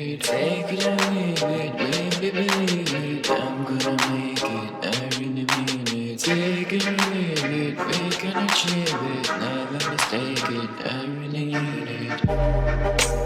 it. Take it or leave it, baby, believe it. I'm gonna make it, I really mean it. Take it or leave it, we can achieve it. Never mistake it, I really need it.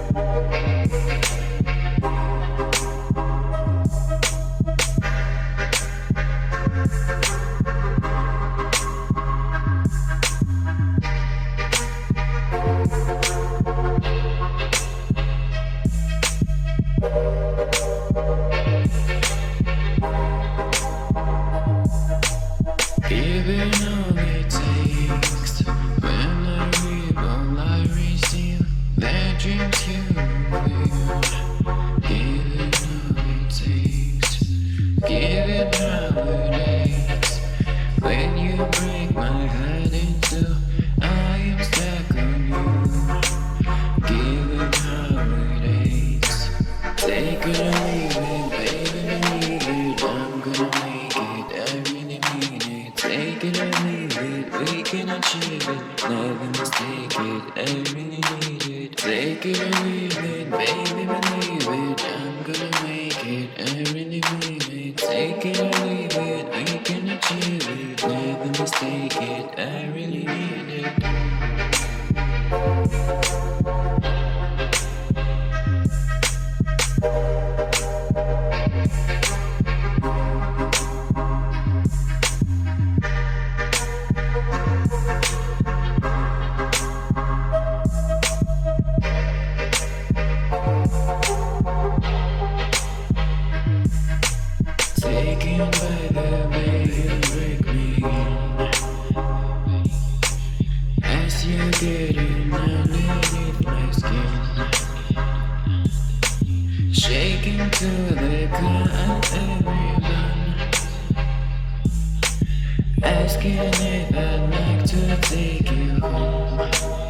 Giving all it takes. When I reap all I receive, their dreams you will. Giving all it takes. Giving how it aches. When you break my heart in two, I am stuck on you. Giving how it aches. Take it or leave it, baby, believe it. I'm gonna make it, I really mean it. Take it or leave it, we can achieve it. Never mistake it, I really need it. Take it or leave it, baby, believe it. I'm gonna make it, I really mean it. Take it or leave it, we can achieve it. Never mistake it, I really need it. Taken by the way you break me as you get in underneath my skin, shaking to the core of everyone, asking if I'd like to take you home.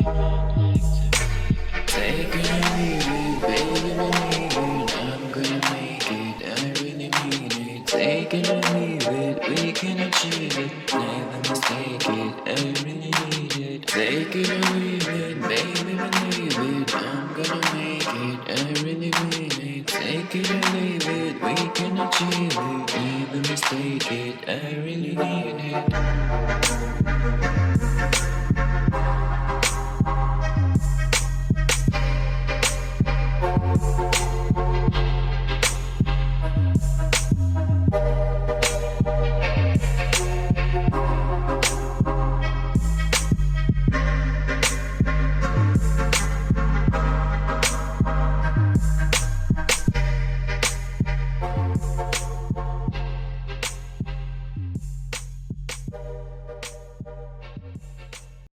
Take it or leave it, baby, believe it. I'm gonna make it, I really mean it. Take it or leave it, we can achieve it. Never mistake it, I really need it. Take it or leave it, baby, believe it. I'm gonna make it, I really mean it. Take it or leave it, we can achieve it. Never mistake it, I really need it.